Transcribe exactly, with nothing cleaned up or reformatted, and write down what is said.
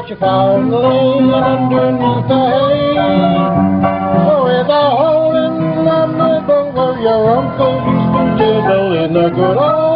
you found laying underneath the hay. With a hole in the middle where your uncle used to diddle in the good old